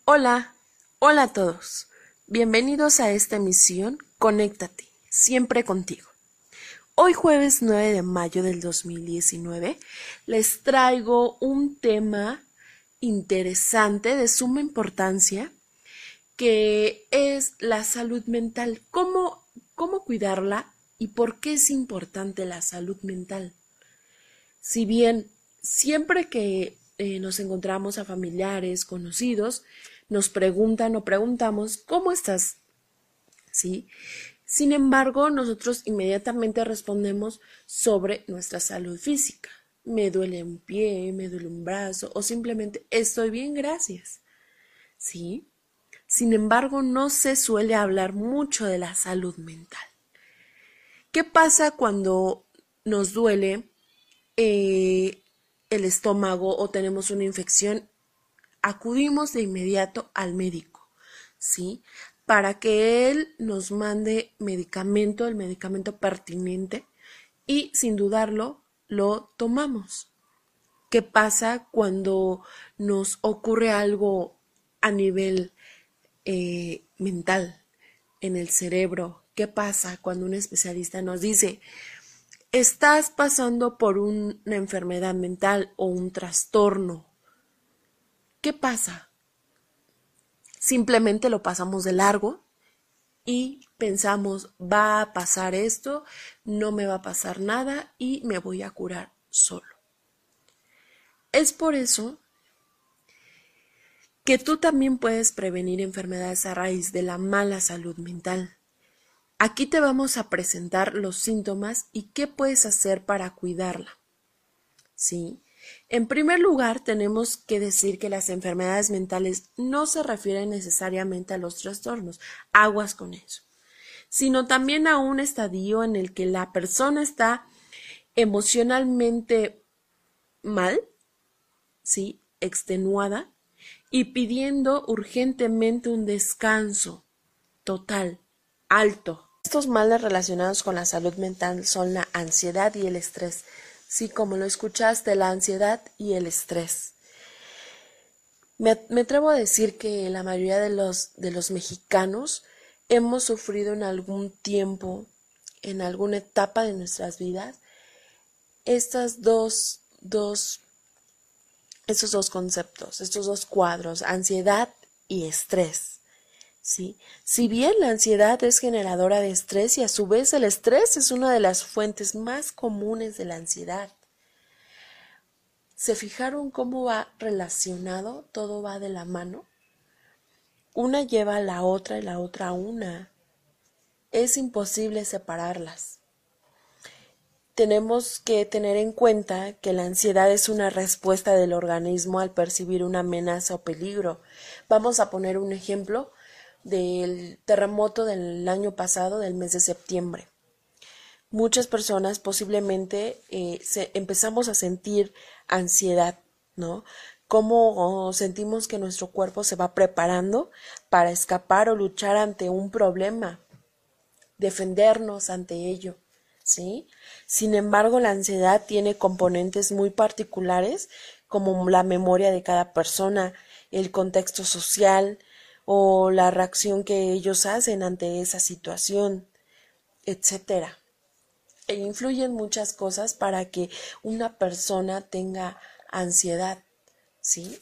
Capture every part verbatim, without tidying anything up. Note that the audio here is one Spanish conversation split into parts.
Hola, hola a todos. Bienvenidos a esta emisión Conéctate, siempre contigo. Hoy jueves nueve de mayo del dos mil diecinueve les traigo un tema interesante de suma importancia que es la salud mental. ¿Cómo, cómo cuidarla y por qué es importante la salud mental? Si bien siempre que eh, nos encontramos a familiares, conocidos, nos preguntan o preguntamos, ¿cómo estás? ¿Sí? Sin embargo, nosotros inmediatamente respondemos sobre nuestra salud física. Me duele un pie, me duele un brazo o simplemente estoy bien, gracias. ¿Sí? Sin embargo, no se suele hablar mucho de la salud mental. ¿Qué pasa cuando nos duele eh, el estómago o tenemos una infección? Acudimos de inmediato al médico, ¿sí? Para que él nos mande medicamento, el medicamento pertinente, y sin dudarlo lo tomamos. ¿Qué pasa cuando nos ocurre algo a nivel eh, mental, en el cerebro? ¿Qué pasa cuando un especialista nos dice, estás pasando por un- una enfermedad mental o un trastorno? ¿Qué pasa? Simplemente lo pasamos de largo y pensamos, va a pasar esto, no me va a pasar nada y me voy a curar solo. Es por eso que tú también puedes prevenir enfermedades a raíz de la mala salud mental. Aquí te vamos a presentar los síntomas y qué puedes hacer para cuidarla. ¿Sí? En primer lugar, tenemos que decir que las enfermedades mentales no se refieren necesariamente a los trastornos, aguas con eso, sino también a un estadio en el que la persona está emocionalmente mal, ¿sí? Extenuada y pidiendo urgentemente un descanso total, alto. Estos males relacionados con la salud mental son la ansiedad y el estrés. Sí, como lo escuchaste, la ansiedad y el estrés. Me, me atrevo a decir que la mayoría de los, de los mexicanos hemos sufrido en algún tiempo, en alguna etapa de nuestras vidas, estas dos, dos, estos dos conceptos, estos dos cuadros, ansiedad y estrés. ¿Sí? Si bien la ansiedad es generadora de estrés y a su vez el estrés es una de las fuentes más comunes de la ansiedad. ¿Se fijaron cómo va relacionado? Todo va de la mano. Una lleva a la otra y la otra a una. Es imposible separarlas. Tenemos que tener en cuenta que la ansiedad es una respuesta del organismo al percibir una amenaza o peligro. Vamos a poner un ejemplo del terremoto del año pasado, del mes de septiembre. Muchas personas posiblemente eh, se, empezamos a sentir ansiedad, ¿no? Cómo oh, sentimos que nuestro cuerpo se va preparando para escapar o luchar ante un problema, defendernos ante ello, ¿sí? Sin embargo, la ansiedad tiene componentes muy particulares como la memoria de cada persona, el contexto social o la reacción que ellos hacen ante esa situación, etcétera. E influyen muchas cosas para que una persona tenga ansiedad, ¿sí?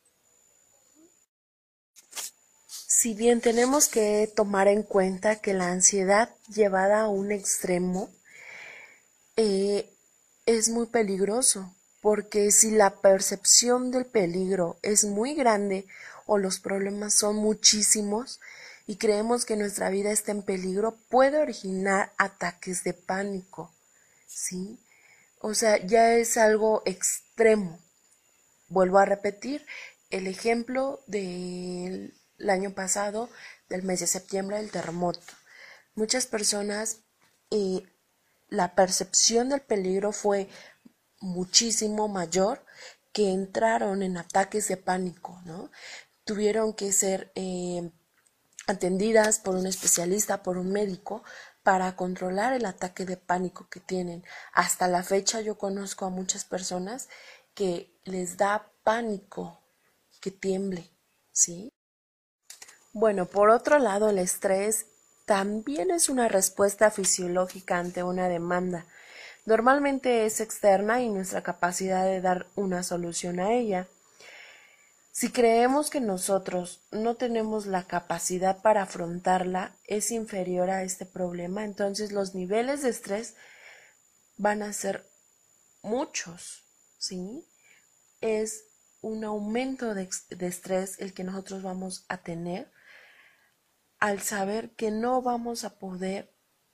Si bien tenemos que tomar en cuenta que la ansiedad llevada a un extremo eh, es muy peligroso, porque si la percepción del peligro es muy grande o los problemas son muchísimos y creemos que nuestra vida está en peligro, puede originar ataques de pánico, ¿sí? O sea, ya es algo extremo. Vuelvo a repetir el ejemplo del año pasado, del mes de septiembre, del terremoto. Muchas personas, eh, la percepción del peligro fue muchísimo mayor, que entraron en ataques de pánico, ¿no? Tuvieron que ser eh, atendidas por un especialista, por un médico, para controlar el ataque de pánico que tienen. Hasta la fecha yo conozco a muchas personas que les da pánico que tiemble, ¿sí? Bueno, por otro lado, el estrés también es una respuesta fisiológica ante una demanda. Normalmente es externa y nuestra capacidad de dar una solución a ella. Si creemos que nosotros no tenemos la capacidad para afrontarla, es inferior a este problema, entonces los niveles de estrés van a ser muchos, ¿sí? Es un aumento de, de estrés el que nosotros vamos a tener al saber que no vamos a poder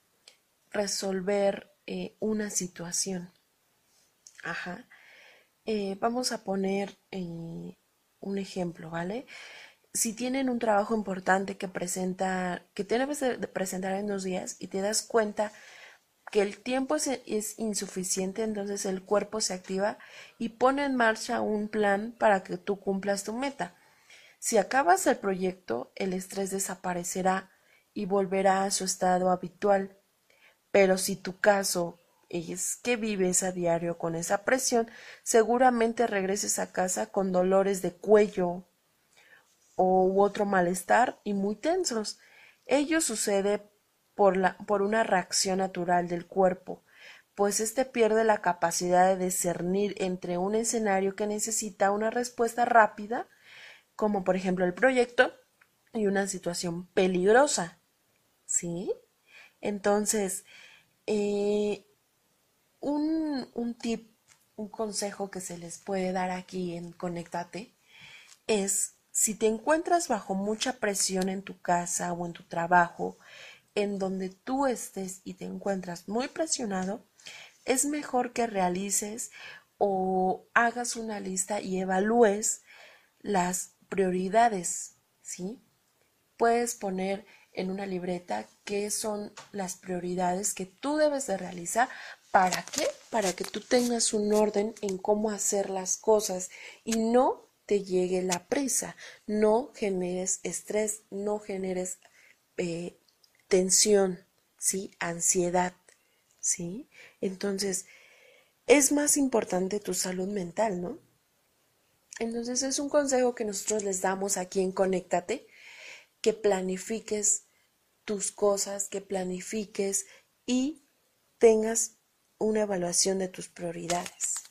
resolver eh, una situación. Ajá. Eh, vamos a poner eh, un ejemplo, ¿vale? Si tienen un trabajo importante que presenta, que debes de presentar en dos días y te das cuenta que el tiempo es, es insuficiente, entonces el cuerpo se activa y pone en marcha un plan para que tú cumplas tu meta. Si acabas el proyecto, el estrés desaparecerá y volverá a su estado habitual. Pero si tu caso es que vives a diario con esa presión, seguramente regreses a casa con dolores de cuello u otro malestar y muy tensos. Ello sucede por, la, por una reacción natural del cuerpo, pues éste pierde la capacidad de discernir entre un escenario que necesita una respuesta rápida, como por ejemplo el proyecto, y una situación peligrosa. ¿Sí? Entonces, eh, un, un tip, un consejo que se les puede dar aquí en Conéctate es, si te encuentras bajo mucha presión en tu casa o en tu trabajo, en donde tú estés y te encuentras muy presionado, es mejor que realices o hagas una lista y evalúes las prioridades, ¿sí? Puedes poner en una libreta qué son las prioridades que tú debes de realizar. ¿Para qué? Para que tú tengas un orden en cómo hacer las cosas y no te llegue la prisa, no generes estrés, no generes eh, tensión, ¿sí? Ansiedad, ¿sí? Entonces, es más importante tu salud mental, ¿no? Entonces, es un consejo que nosotros les damos aquí en Conéctate, que planifiques tus cosas, que planifiques y tengas una evaluación de tus prioridades.